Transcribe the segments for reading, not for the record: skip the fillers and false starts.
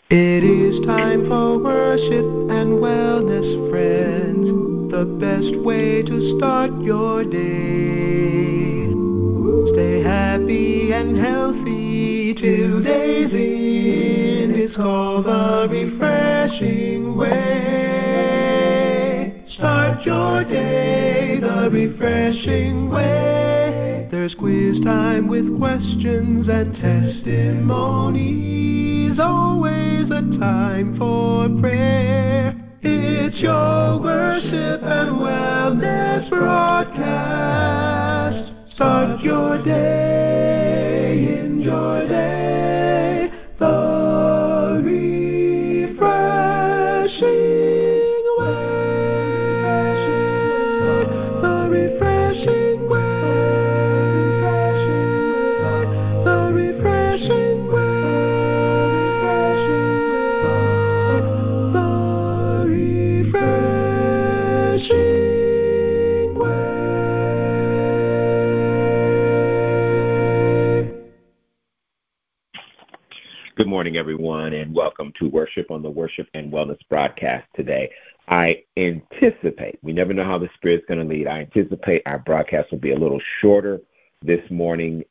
It is time for worship and wellness, friends. The best way to start your day. Stay happy and healthy till day's end. It's called the refreshing way. Start your day the refreshing way. There's quiz time with questions and testimonies. Always a time for prayer. It's your worship and wellness broadcast. Start your day in your day. The refreshing way. The refreshing way. The refreshing way. The refreshing way. Good morning, everyone, and welcome to Worship on the Worship and Wellness broadcast today. I anticipate, we never know how the Spirit's going to lead, I anticipate our broadcast will be a little shorter this morning,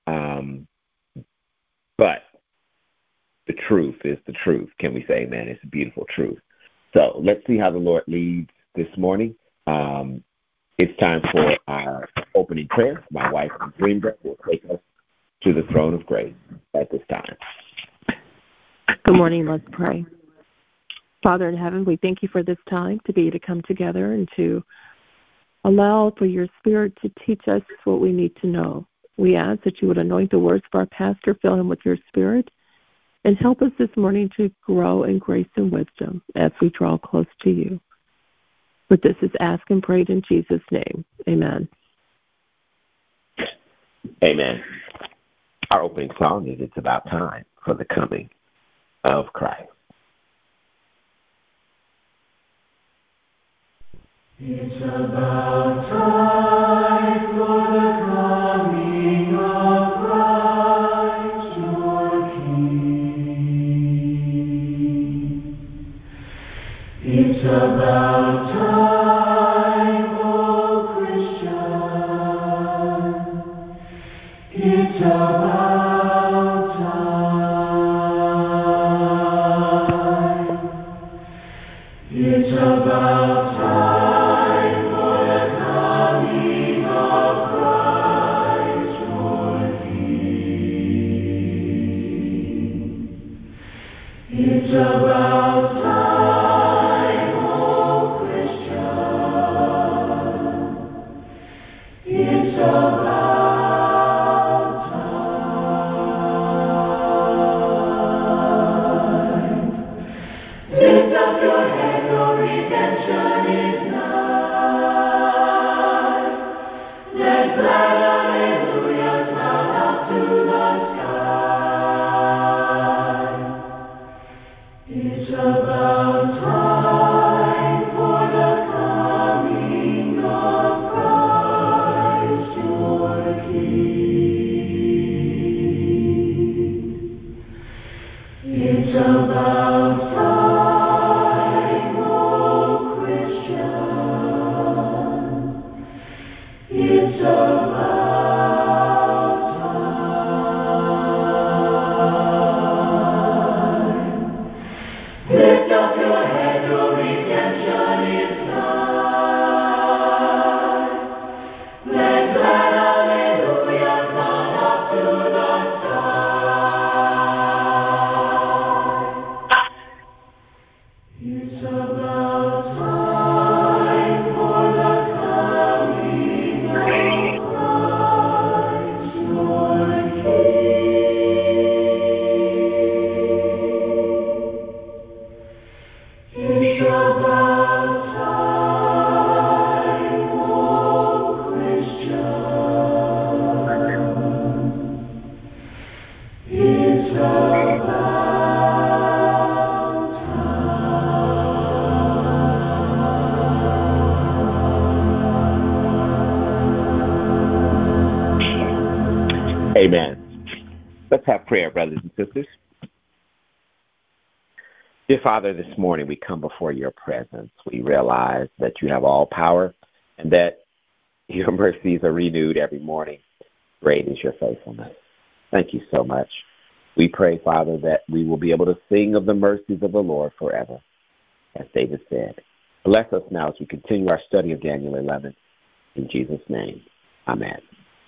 but the truth is the truth. Can we say amen? It's a beautiful truth. So let's see how the Lord leads this morning. It's time for our opening prayer. My wife, Greenberg, will take us to the throne of grace at this time. Good morning. Let's pray. Father in heaven, we thank you for this time to be able to come together and to allow for your Spirit to teach us what we need to know. We ask that you would anoint the words of our pastor, fill him with your Spirit, and help us this morning to grow in grace and wisdom as we draw close to you. But this is asked and prayed in Jesus' name. Amen. Amen. Our opening song is It's About Time for the Coming of Christ. It's about time for the coming of Christ, your King. It's about time, oh Christian. It's about time. It's about time for the coming of Christ, your King. It's about time, oh Christian. It's about time. Lift up your head, your redemption is nigh. Let glad hallelujahs mount up to the sky. It's about time for the coming of Christ, your King. It's about time, oh Christian. It's about time. Lift up your head, your redemption is nigh. Let glad hallelujahs mount up to the sky. It's about time for the coming of Christ, your King. It's about time, oh Christian. It's about Amen. Let's have prayer, brothers and sisters. Dear Father, this morning we come before your presence. We realize that you have all power and that your mercies are renewed every morning. Great is your faithfulness. Thank you so much. We pray, Father, that we will be able to sing of the mercies of the Lord forever, as David said. Bless us now as we continue our study of Daniel 11. In Jesus' name, amen.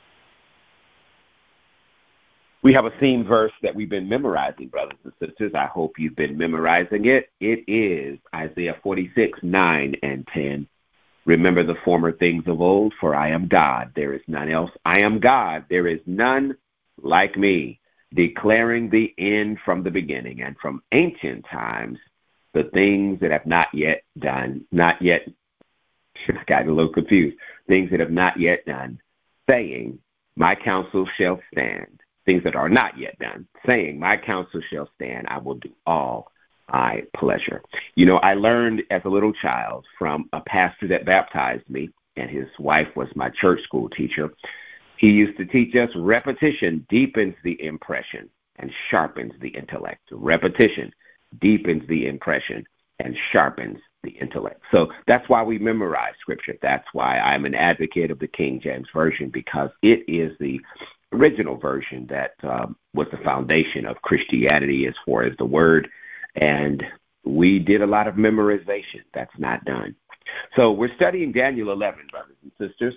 We have a theme verse that we've been memorizing, brothers and sisters. I hope you've been memorizing it. It is Isaiah 46, 9 and 10. Remember the former things of old, for I am God, there is none else. I am God, there is none like me, declaring the end from the beginning, and from ancient times the things that have not yet done, not yet, got a little confused, things that have not yet done, saying, my counsel shall stand. Things that are not yet done, saying, my counsel shall stand, I will do all my pleasure. You know, I learned as a little child from a pastor that baptized me, and his wife was my church school teacher. He used to teach us repetition deepens the impression and sharpens the intellect. Repetition deepens the impression and sharpens the intellect. So that's why we memorize Scripture. That's why I'm an advocate of the King James Version, because it is the original version that was the foundation of Christianity as far as the Word, and we did a lot of memorization. That's not done. So we're studying Daniel 11, brothers and sisters,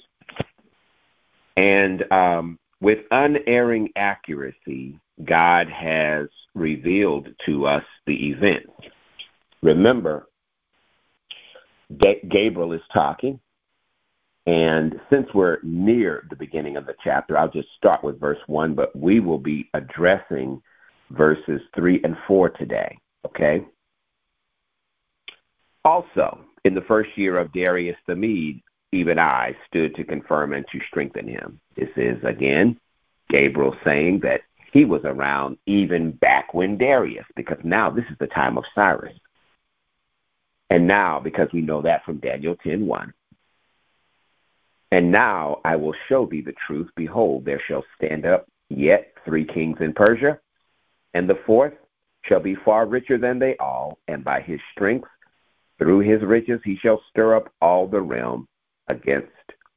and with unerring accuracy, God has revealed to us the events. Remember, Gabriel is talking, and since we're near the beginning of the chapter, I'll just start with verse 1, but we will be addressing verses 3 and 4 today, okay? Also, in the first year of Darius the Mede, even I stood to confirm and to strengthen him. This is, again, Gabriel saying that he was around even back when Darius, because now this is the time of Cyrus. And now, because we know that from Daniel 10:1, and now I will show thee the truth. Behold, there shall stand up yet 3 kings in Persia, and the 4th shall be far richer than they all, and by his strength, through his riches, he shall stir up all against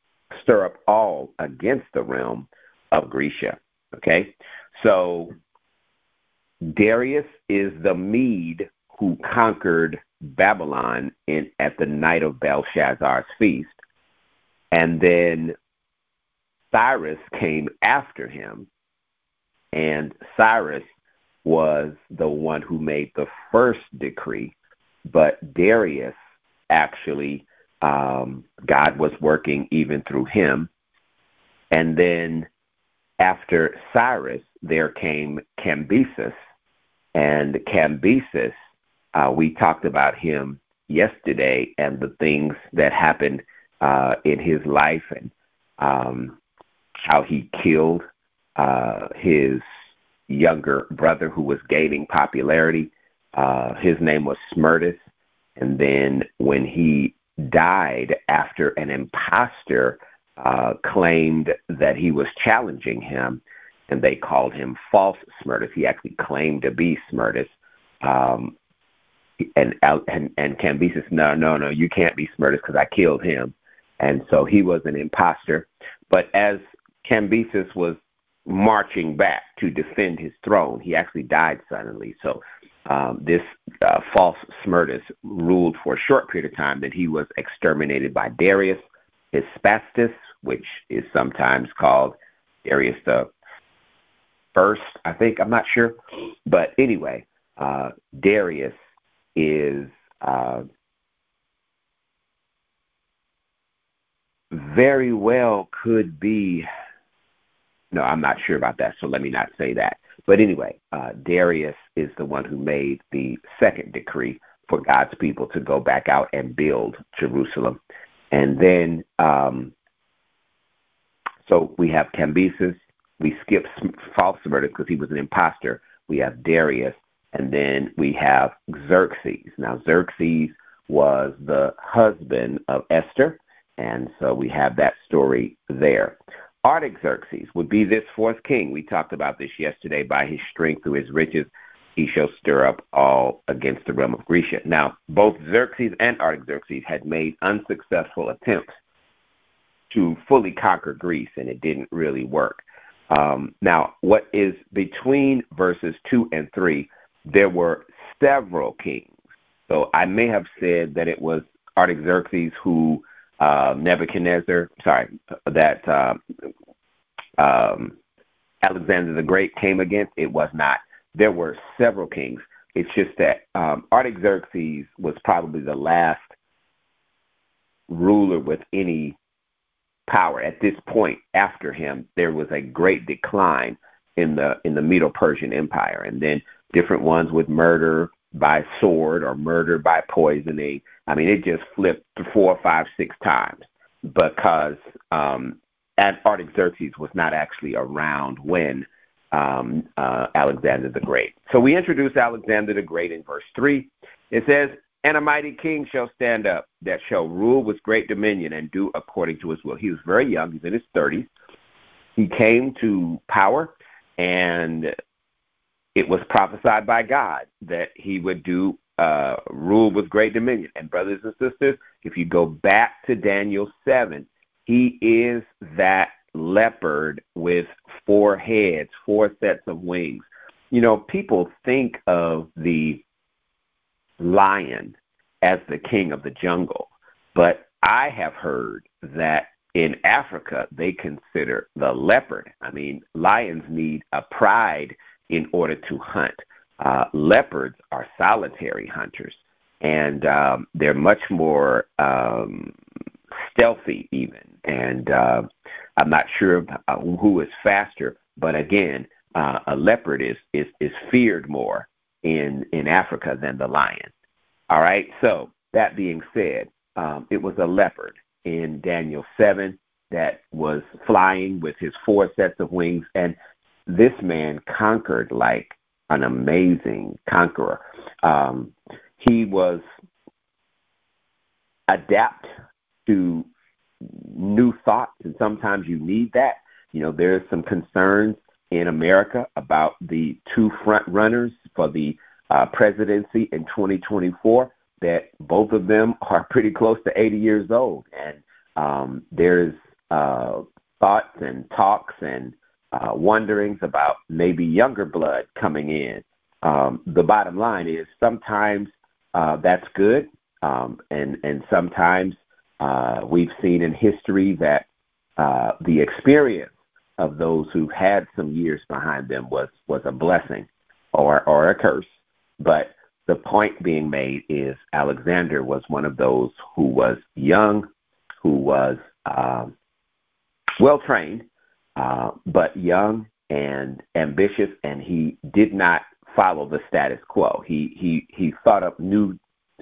the realm of Grecia. Okay? So Darius is the Mede who conquered Babylon at the night of Belshazzar's feast. And then Cyrus came after him, and Cyrus was the one who made the first decree, but Darius actually, God was working even through him. And then after Cyrus, there came Cambyses, and Cambyses, we talked about him yesterday and the things that happened in his life, and how he killed his younger brother who was gaining popularity. His name was Smerdis. And then when he died after an imposter claimed that he was challenging him, and they called him false Smerdis. He actually claimed to be Smerdis. And Cambyses, no, you can't be Smerdis because I killed him. And so he was an imposter. But as Cambyses was marching back to defend his throne, he actually died suddenly. So this false Smerdis ruled for a short period of time. Then he was exterminated by Darius Hystaspes, which is sometimes called Darius the First, I think. I'm not sure. But anyway, Darius is very well could be, no, I'm not sure about that, so let me not say that. But anyway, Darius is the one who made the second decree for God's people to go back out and build Jerusalem. And then, so we have Cambyses. We skip false Smerdis because he was an imposter. We have Darius, and then we have Xerxes. Now, Xerxes was the husband of Esther, and so we have that story there. Artaxerxes would be this 4th king. We talked about this yesterday. By his strength through his riches, he shall stir up all against the realm of Grecia. Now, both Xerxes and Artaxerxes had made unsuccessful attempts to fully conquer Greece, and it didn't really work. Now, what is between verses 2 and 3, there were several kings. So I may have said that it was Artaxerxes who Alexander the Great came against. It was not. There were several kings. It's just that Artaxerxes was probably the last ruler with any power. At this point, after him, there was a great decline in the Medo-Persian Empire, and then different ones with murder by sword or murder by poisoning. I mean, it just flipped 4, 5, 6 times because Artaxerxes was not actually around when Alexander the Great. So we introduce Alexander the Great in verse 3. It says, "And a mighty king shall stand up that shall rule with great dominion and do according to his will." He was very young. He's in his 30s. He came to power, and it was prophesied by God that he would do rule with great dominion. And brothers and sisters, if you go back to Daniel 7, he is that leopard with 4 heads, 4 sets of wings. You know, people think of the lion as the king of the jungle, but I have heard that in Africa they consider the leopard. I mean, lions need a pride in order to hunt. Leopards are solitary hunters, and they're much more stealthy even. And I'm not sure who is faster, but again, a leopard is feared more in Africa than the lion. All right, so that being said, it was a leopard in Daniel 7 that was flying with his 4 sets of wings, and this man conquered like an amazing conqueror. He was adept to new thoughts, and sometimes you need that. You know, there's some concerns in America about the 2 front runners for the presidency in 2024, that both of them are pretty close to 80 years old. And there's thoughts and talks and wonderings about maybe younger blood coming in. The bottom line is sometimes that's good, and sometimes we've seen in history that the experience of those who've had some years behind them was a blessing or a curse. But the point being made is Alexander was one of those who was young, who was well-trained, but young and ambitious, and he did not follow the status quo. He thought up new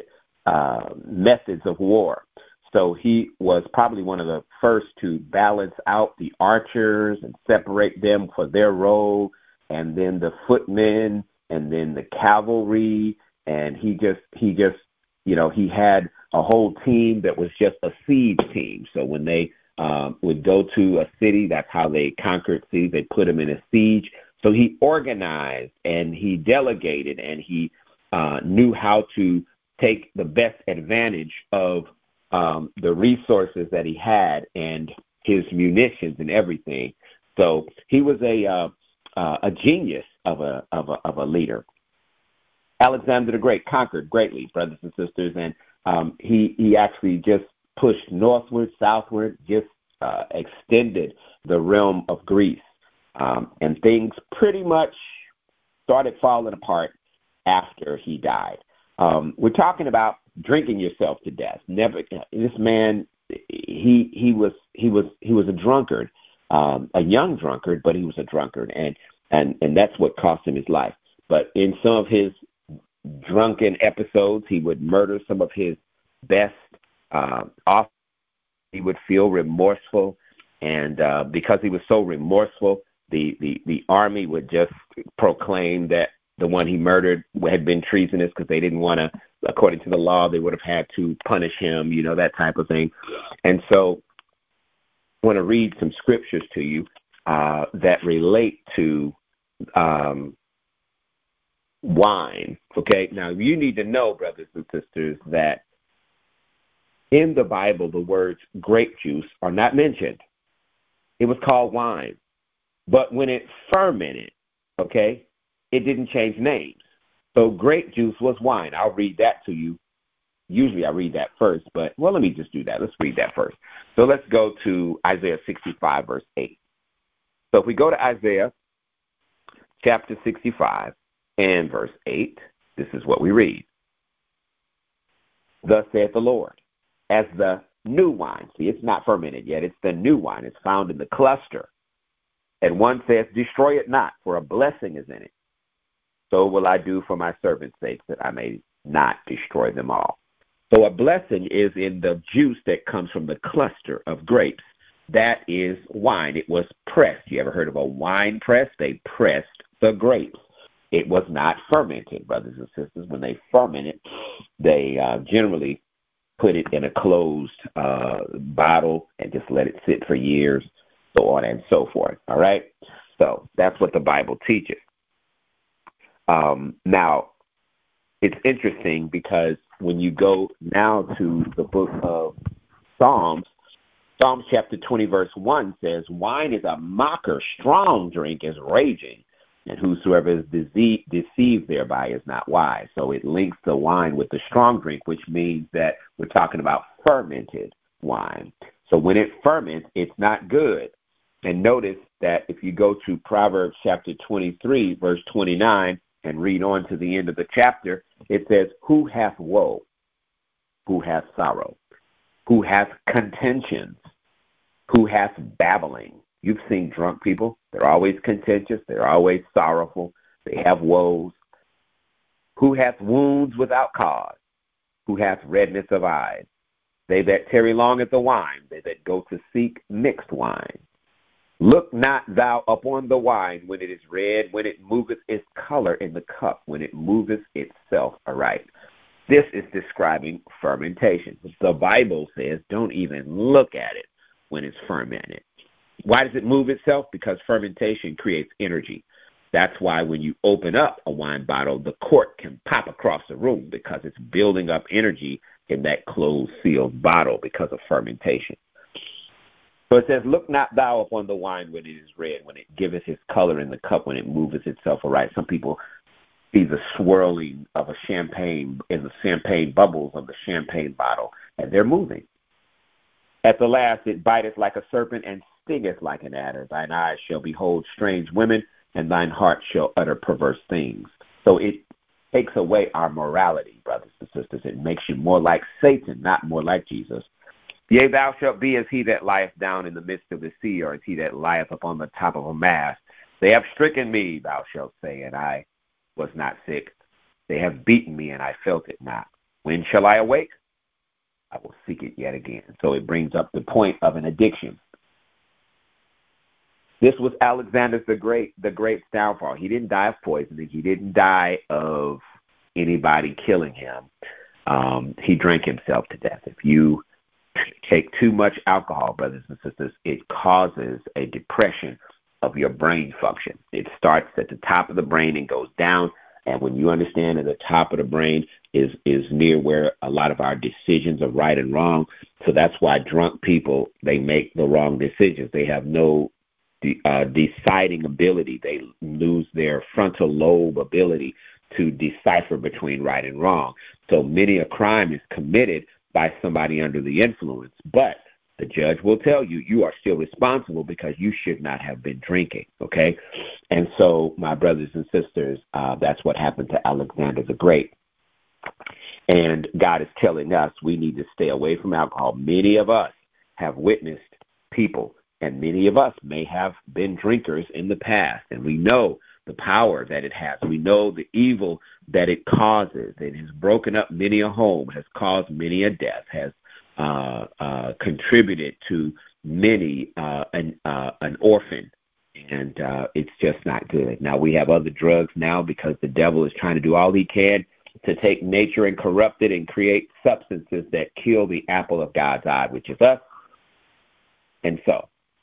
methods of war. So he was probably one of the first to balance out the archers and separate them for their role, and then the footmen, and then the cavalry. And he just, you know, he had a whole team that was just a siege team. So when they would go to a city, that's how they conquered cities. They put them in a siege. So he organized and he delegated, and he knew how to take the best advantage of the resources that he had and his munitions and everything. So he was a genius of a leader. Alexander the Great conquered greatly, brothers and sisters, and he actually just pushed northward, southward, just extended the realm of Greece, and things pretty much started falling apart after he died. We're talking about drinking yourself to death. Never. This man, he was a drunkard, a young drunkard, but he was a drunkard, and that's what cost him his life. But in some of his drunken episodes, he would murder some of his best officers. He would feel remorseful, and because he was so remorseful, the army would just proclaim that the one he murdered had been treasonous, because they didn't want to, according to the law, they would have had to punish him, you know, that type of thing. And so I want to read some scriptures to you that relate to wine. Okay, now you need to know, brothers and sisters, that in the Bible, the words grape juice are not mentioned. It was called wine. But when it fermented, okay, it didn't change names. So grape juice was wine. I'll read that to you. Usually I read that first, but, well, let me just do that. Let's read that first. So let's go to Isaiah 65, verse 8. So if we go to Isaiah chapter 65 and verse 8, this is what we read. Thus saith the Lord, as the new wine, see, it's not fermented yet, it's the new wine, it's found in the cluster. And one says, destroy it not, for a blessing is in it. So will I do for my servants' sake, that I may not destroy them all. So a blessing is in the juice that comes from the cluster of grapes. That is wine. It was pressed. You ever heard of a wine press? They pressed the grapes. It was not fermented, brothers and sisters. When they ferment it, they generally put it in a closed bottle and just let it sit for years, so on and so forth. All right? So that's what the Bible teaches. Now, it's interesting because when you go now to the book of Psalms chapter 20, verse 1 says, wine is a mocker, strong drink is raging, and whosoever is deceived thereby is not wise. So it links the wine with the strong drink, which means that we're talking about fermented wine. So when it ferments, it's not good. And notice that if you go to Proverbs chapter 23, verse 29, and read on to the end of the chapter, it says, who hath woe? Who hath sorrow? Who hath contentions? Who hath babbling? You've seen drunk people. They're always contentious. They're always sorrowful. They have woes. Who hath wounds without cause? Who hath redness of eyes? They that tarry long at the wine, they that go to seek mixed wine. Look not thou upon the wine when it is red, when it moveth its color in the cup, when it moveth itself aright. This is describing fermentation. The Bible says don't even look at it when it's fermented. Why does it move itself? Because fermentation creates energy. That's why when you open up a wine bottle, the cork can pop across the room because it's building up energy in that closed, sealed bottle because of fermentation. So it says, look not thou upon the wine when it is red, when it giveth his color in the cup, when it moveth itself aright. Some people see the swirling of a champagne in the champagne bubbles of the champagne bottle, and they're moving. At the last it biteth like a serpent and stingeth like an adder. Thine eyes shall behold strange women, and thine heart shall utter perverse things. So it takes away our morality, brothers and sisters. It makes you more like Satan, not more like Jesus. Yea, thou shalt be as he that lieth down in the midst of the sea, or as he that lieth upon the top of a mast. They have stricken me, thou shalt say, and I was not sick. They have beaten me, and I felt it not. When shall I awake? I will seek it yet again. So it brings up the point of an addiction. This was Alexander the Great's downfall. He didn't die of poisoning. He didn't die of anybody killing him. He drank himself to death. If you take too much alcohol, brothers and sisters, it causes a depression of your brain function. It starts at the top of the brain and goes down. And when you understand that the top of the brain is near where a lot of our decisions are right and wrong, so that's why drunk people, they make the wrong decisions. They have no deciding ability. They lose their frontal lobe ability to decipher between right and wrong. So many a crime is committed by somebody under the influence, but the judge will tell you, you are still responsible because you should not have been drinking, okay? And so, my brothers and sisters, that's what happened to Alexander the Great. And God is telling us we need to stay away from alcohol. Many of us have witnessed people, and many of us may have been drinkers in the past, and we know the power that it has. We know the evil that it causes. It has broken up many a home, has caused many a death, has contributed to many an orphan, and it's just not good. Now we have other drugs now because the devil is trying to do all he can to take nature and corrupt it and create substances that kill the apple of God's eye, which is us. And so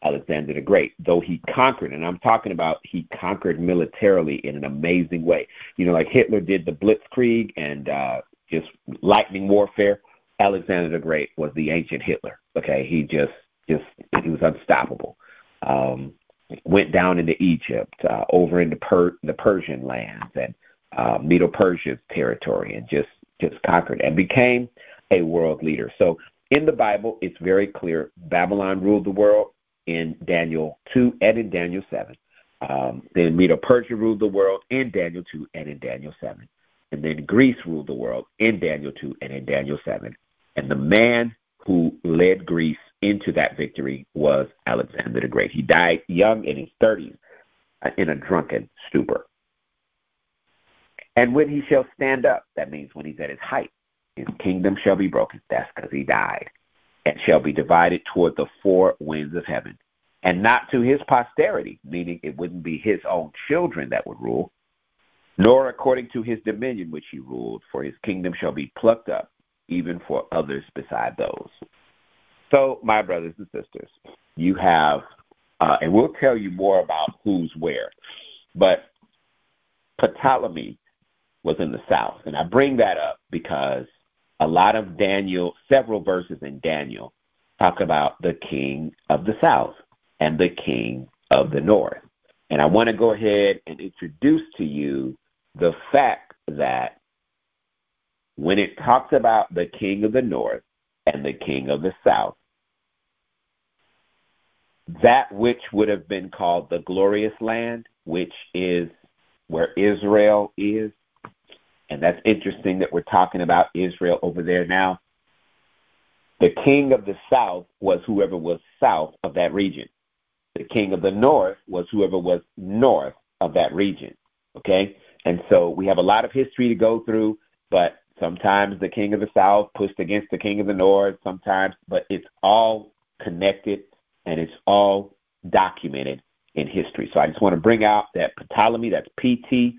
Alexander the Great, though he conquered, and I'm talking about he conquered militarily in an amazing way. Like Hitler did the Blitzkrieg and just lightning warfare. Alexander the Great was the ancient Hitler. Okay, he was unstoppable. Went down into Egypt, over into the Persian lands and Medo-Persia's territory, and just conquered and became a world leader. So in the Bible, it's very clear Babylon ruled the world in Daniel 2 and in Daniel 7. Then Medo-Persia ruled the world in Daniel 2 and in Daniel 7. And then Greece ruled the world in Daniel 2 and in Daniel 7. And the man who led Greece into that victory was Alexander the Great. He died young in his 30s in a drunken stupor. And when he shall stand up, that means when he's at his height, his kingdom shall be broken. That's because he died. And shall be divided toward the four winds of heaven. And not to his posterity, meaning it wouldn't be his own children that would rule, nor according to his dominion which he ruled, for his kingdom shall be plucked up, even for others beside those. So, my brothers and sisters, you have, and we'll tell you more about who's where, but Ptolemy was in the south. And I bring that up because a lot of Daniel, several verses in Daniel, talk about the king of the south and the king of the north. And I want to go ahead and introduce to you the fact that when it talks about the king of the north and the king of the south, that which would have been called the glorious land, which is where Israel is, and that's interesting that we're talking about Israel over there now. The king of the south was whoever was south of that region. The king of the north was whoever was north of that region. Okay? And so we have a lot of history to go through, but sometimes the king of the south pushed against the king of the north, sometimes, but it's all connected and it's all documented in history. So I just want to bring out that Ptolemy, that's Ptolemy,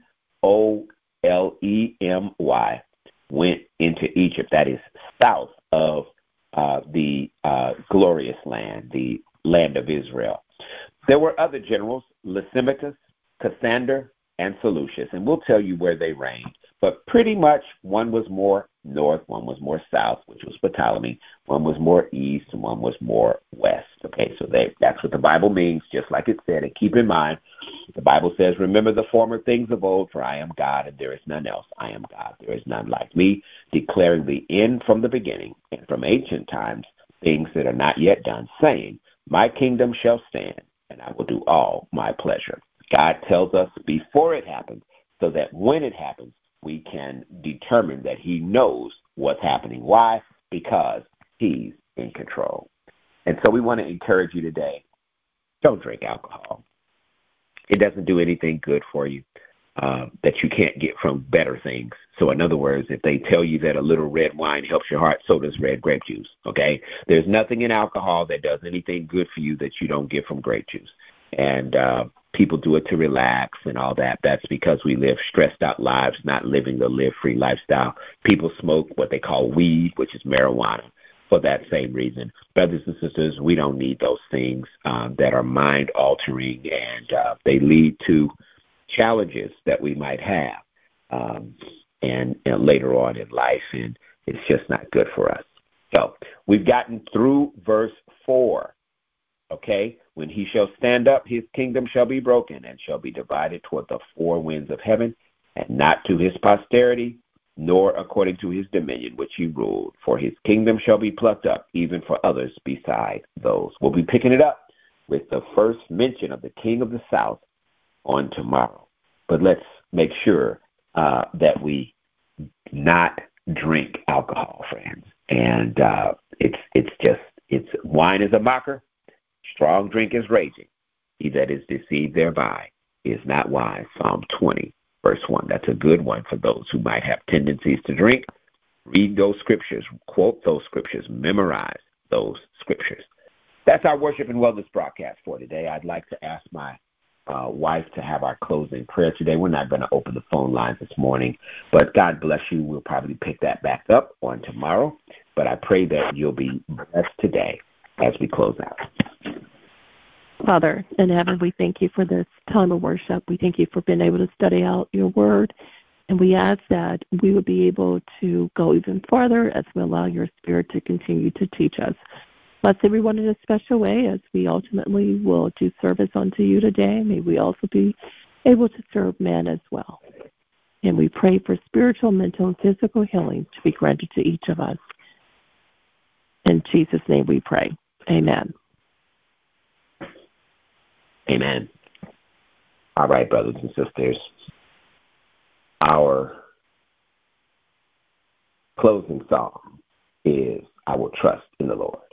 went into Egypt. That is south of the glorious land, the land of Israel. There were other generals, Lysimachus, Cassander, and Seleucus, and we'll tell you where they reigned. But pretty much one was more north, one was more south, which was Ptolemy, one was more east, and one was more west. Okay, so that's what the Bible means, just like it said. And keep in mind, the Bible says, remember the former things of old, for I am God, and there is none else. I am God, there is none like me, declaring the end from the beginning, and from ancient times, things that are not yet done, saying, my kingdom shall stand, and I will do all my pleasure. God tells us before it happens, so that when it happens, we can determine that he knows what's happening. Why? Because he's in control. And so we want to encourage you today, don't drink alcohol. It doesn't do anything good for you that you can't get from better things. So in other words, if they tell you that a little red wine helps your heart, so does red grape juice, okay? There's nothing in alcohol that does anything good for you that you don't get from grape juice. And people do it to relax and all that. That's because we live stressed out lives, not living the live-free lifestyle. People smoke what they call weed, which is marijuana, for that same reason. Brothers and sisters, we don't need those things that are mind-altering, and they lead to challenges that we might have and later on in life, and it's just not good for us. So we've gotten through verse 4. Okay, when he shall stand up, his kingdom shall be broken and shall be divided toward the four winds of heaven, and not to his posterity, nor according to his dominion which he ruled. For his kingdom shall be plucked up, even for others beside those. We'll be picking it up with the first mention of the king of the south on tomorrow. But let's make sure that we not drink alcohol, friends. And it's wine is a mocker. Strong drink is raging. He that is deceived thereby is not wise. Psalm 20, verse 1. That's a good one for those who might have tendencies to drink. Read those scriptures, quote those scriptures, memorize those scriptures. That's our worship and wellness broadcast for today. I'd like to ask my wife to have our closing prayer today. We're not going to open the phone lines this morning, but God bless you. We'll probably pick that back up on tomorrow. But I pray that you'll be blessed today as we close out. Father in heaven, we thank you for this time of worship. We thank you for being able to study out your word. And we ask that we would be able to go even farther as we allow your Spirit to continue to teach us. Bless everyone in a special way as we ultimately will do service unto you today. May we also be able to serve man as well. And we pray for spiritual, mental, and physical healing to be granted to each of us. In Jesus' name we pray. Amen. Amen. All right, brothers and sisters. Our closing song is I Will Trust in the Lord.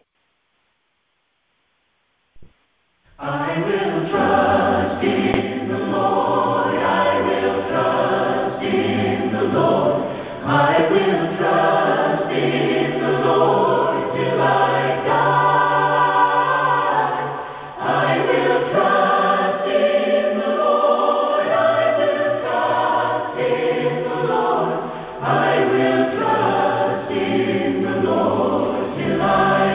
I will trust in the Lord. I will trust in the Lord. I will trust in the Lord till I die. I will trust in the Lord. I will trust in the Lord. I will trust in the Lord till I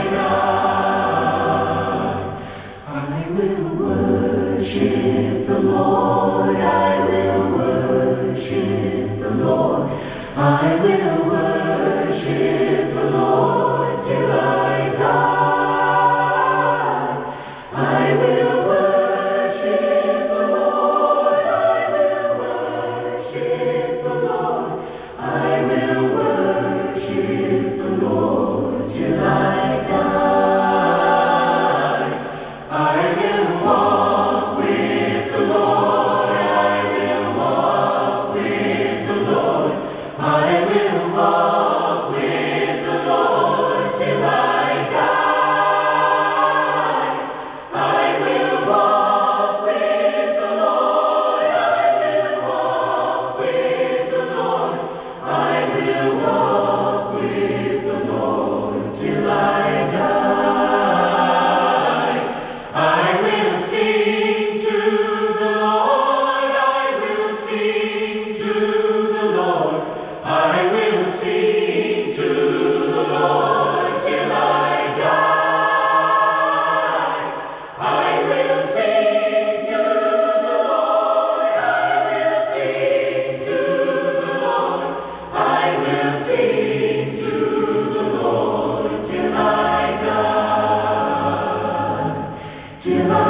die. I will worship the Lord. I will worship the Lord. I will worship the Lord till I die. I will worship the Lord. I will worship the Lord. I will worship the Lord till I die. I will walk with the Lord. I will walk with the Lord. I will walk with the Lord till I die. I will walk with the Lord. I will walk with the Lord. I will walk with the Lord till I die. I will sing to the Lord. I will sing to the Lord. I will sing to the Lord till I die. I will sing to the Lord. I will sing to the Lord. I will sing to the Lord till I die. Till I